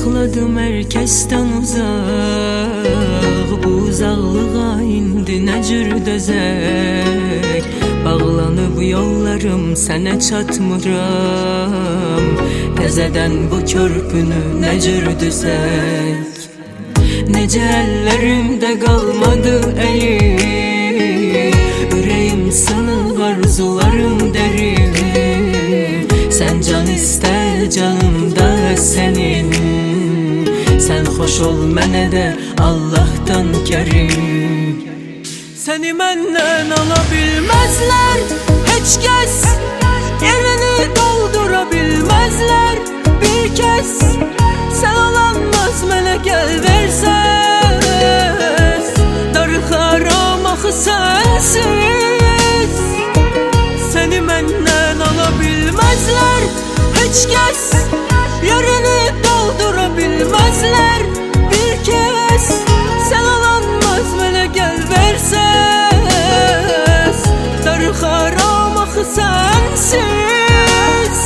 saxladım herkesten uzaq. Bu uzaqlığa indi nə cür dözək? Bağlanıb yollarım, sənə çatmıram. Təzədən bu körpünü nə cür düzək? Necə əllərimdə qalmadı əlim, ürəyim sınıq, arzularım dərin. Sən can istə, canım da sənin. Sən xoş ol mənə də Allahdan kərim. Səni məndən ala bilməzlər heç kəs, yerini doldura bilməzlər bir kəs. Sən alanmaz mənə gəl versəz, darıxaram axı sənsiz. Səni məndən ala bilməzlər heç kəs, yerini doldura bilməzlər bir kəs. Sən alanmaz mənə gəl versəz, darıxaram axı sənsiz.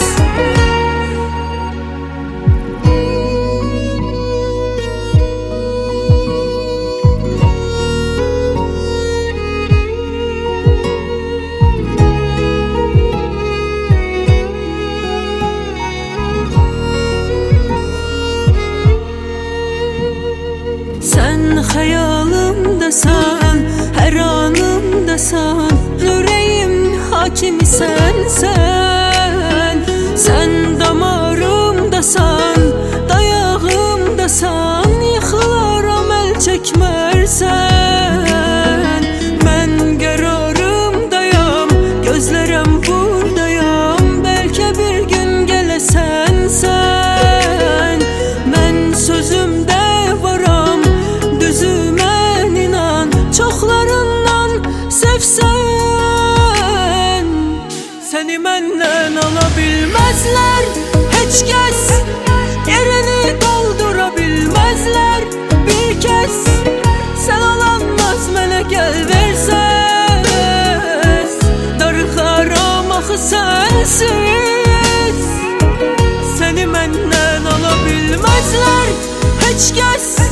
Sən xəyalımdasan, hər anımdasan, ürəyim hakimi sənsən. Sən damarımdasan, dayağımdasan, yıxılaram əl çəkmərsən. Mən qərarımdayam, gözlərəm buradayam, bəlkə bir gün gələsən sən. Mən sözümdə varam, düzümən inan, çoxlarından sevsən. Səni məndən ala bilməzlər heç kəs, yerini doldura bilməzlər bir kəs. Sən alanmaz mənə gəl versəz, darıxaram axı sənsiz. Səni məndən ala bilməzlər heç kəs,